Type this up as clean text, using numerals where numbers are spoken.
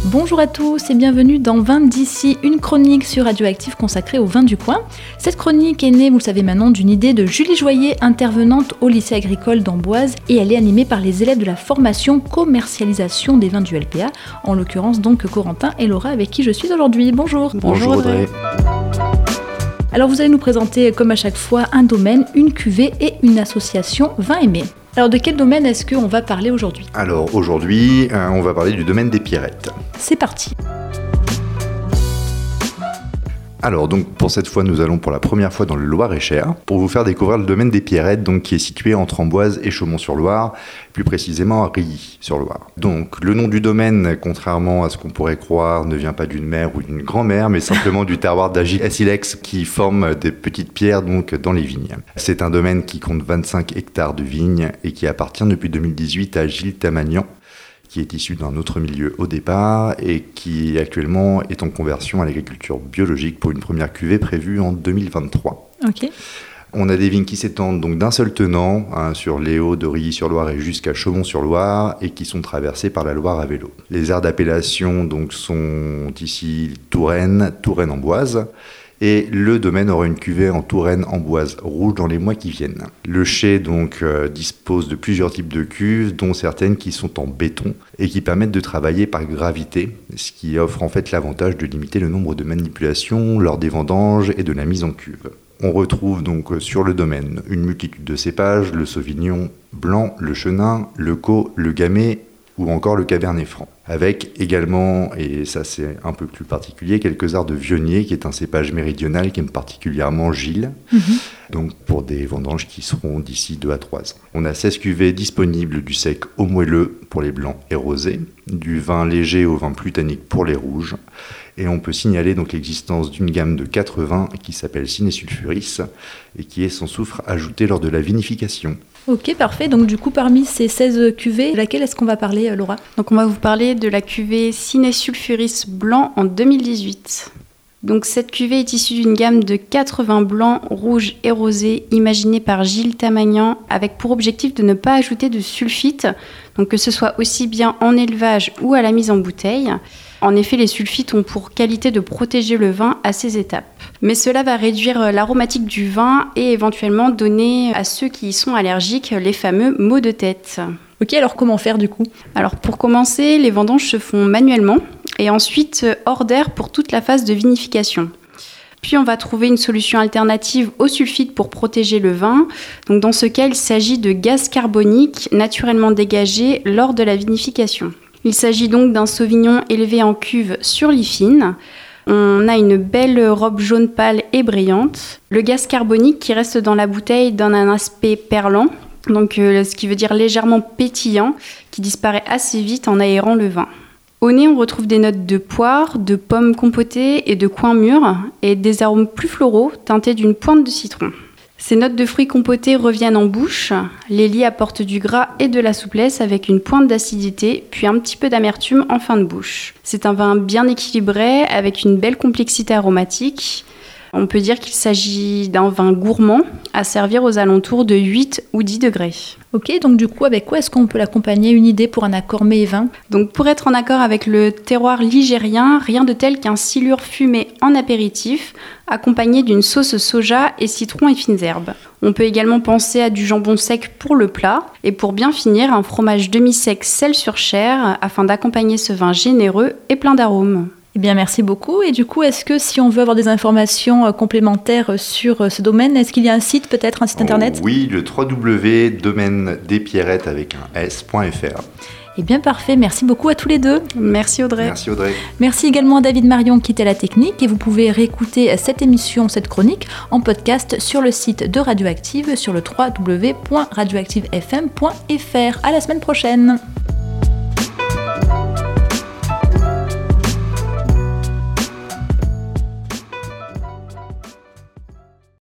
Bonjour à tous et bienvenue dans Vin d'ici, une chronique sur Radioactive consacrée au vin du coin. Cette chronique est née, vous le savez maintenant, d'une idée de Julie Joyer, intervenante au lycée agricole d'Amboise, et elle est animée par les élèves de la formation commercialisation des vins du LPA, en l'occurrence donc Corentin et Laura avec qui je suis aujourd'hui. Bonjour. Bonjour Audrey. Alors vous allez nous présenter comme à chaque fois un domaine, une cuvée et une association vin aimé. Alors de quel domaine est-ce qu'on va parler aujourd'hui ? Alors aujourd'hui, on va parler du domaine des Pierrettes. C'est parti. Alors donc pour cette fois, nous allons pour la première fois dans le Loir-et-Cher pour vous faire découvrir le domaine des Pierrettes, donc qui est situé entre Amboise et Chaumont-sur-Loire, plus précisément à Rilly-sur-Loire. Donc le nom du domaine, contrairement à ce qu'on pourrait croire, ne vient pas d'une mère ou d'une grand-mère, mais simplement du terroir d'Agile-Silex qui forme des petites pierres donc dans les vignes. C'est un domaine qui compte 25 hectares de vignes et qui appartient depuis 2018 à Gilles Tamagnan, qui est issu d'un autre milieu au départ et qui actuellement est en conversion à l'agriculture biologique pour une première cuvée prévue en 2023. Ok. On a des vignes qui s'étendent donc d'un seul tenant, sur les hauts de Rilly-sur-Loire et jusqu'à Chaumont-sur-Loire, et qui sont traversées par la Loire à vélo. Les aires d'appellation donc sont ici Touraine Amboise, et le domaine aura une cuvée en Touraine Amboise rouge dans les mois qui viennent. Le chai donc dispose de plusieurs types de cuves, dont certaines qui sont en béton et qui permettent de travailler par gravité, ce qui offre en fait l'avantage de limiter le nombre de manipulations lors des vendanges et de la mise en cuve. On retrouve donc sur le domaine une multitude de cépages, le sauvignon blanc, le chenin, le caux, le gamay ou encore le cabernet franc. Avec également, et ça c'est un peu plus particulier, quelques arts de vionnier, qui est un cépage méridional qui aime particulièrement Gilles, donc pour des vendanges qui seront d'ici 2 à 3 ans. On a 16 cuvées disponibles du sec au moelleux pour les blancs et rosés, du vin léger au vin plus tannique pour les rouges, et on peut signaler donc l'existence d'une gamme de 4 vins qui s'appelle Cinesulfuris et qui est sans soufre ajouté lors de la vinification. Ok, parfait. Donc du coup, parmi ces 16 cuvées, laquelle est-ce qu'on va parler, Laura ? Donc on va vous parler de la cuvée Cinesulfuris blanc en 2018. Donc cette cuvée est issue d'une gamme de 4 vins blancs, rouges et rosés imaginés par Gilles Tamagnan avec pour objectif de ne pas ajouter de sulfite, donc que ce soit aussi bien en élevage ou à la mise en bouteille. En effet, les sulfites ont pour qualité de protéger le vin à ces étapes. Mais cela va réduire l'aromatique du vin et éventuellement donner à ceux qui y sont allergiques les fameux maux de tête. Ok, alors comment faire du coup ? Alors pour commencer, les vendanges se font manuellement et ensuite hors d'air pour toute la phase de vinification. Puis on va trouver une solution alternative au sulfite pour protéger le vin. Donc dans ce cas, il s'agit de gaz carbonique naturellement dégagé lors de la vinification. Il s'agit donc d'un sauvignon élevé en cuve sur lit fine. On a une belle robe jaune pâle et brillante. Le gaz carbonique qui reste dans la bouteille donne un aspect perlant, donc ce qui veut dire légèrement pétillant, qui disparaît assez vite en aérant le vin. Au nez, on retrouve des notes de poire, de pommes compotées et de coins mûrs, et des arômes plus floraux teintés d'une pointe de citron. Ces notes de fruits compotés reviennent en bouche. Les lits apportent du gras et de la souplesse avec une pointe d'acidité, puis un petit peu d'amertume en fin de bouche. C'est un vin bien équilibré avec une belle complexité aromatique. On peut dire qu'il s'agit d'un vin gourmand à servir aux alentours de 8 ou 10 degrés. Ok, donc du coup, avec quoi est-ce qu'on peut l'accompagner ? Une idée pour un accord mets et vin ? Donc pour être en accord avec le terroir ligérien, rien de tel qu'un silure fumé en apéritif, accompagné d'une sauce soja et citron et fines herbes. On peut également penser à du jambon sec pour le plat, et pour bien finir, un fromage demi-sec sel sur chair, afin d'accompagner ce vin généreux et plein d'arômes. Eh bien, merci beaucoup. Et du coup, est-ce que si on veut avoir des informations complémentaires sur ce domaine, est-ce qu'il y a un site, peut-être un site internet ? Oui, le www.domainedespierrettes avec un s.fr. Eh bien, parfait. Merci beaucoup à tous les deux. Merci Audrey. Merci Audrey. Merci également à David Marion qui était à la technique. Et vous pouvez réécouter cette émission, cette chronique, en podcast sur le site de Radioactive sur le www.radioactivefm.fr. À la semaine prochaine.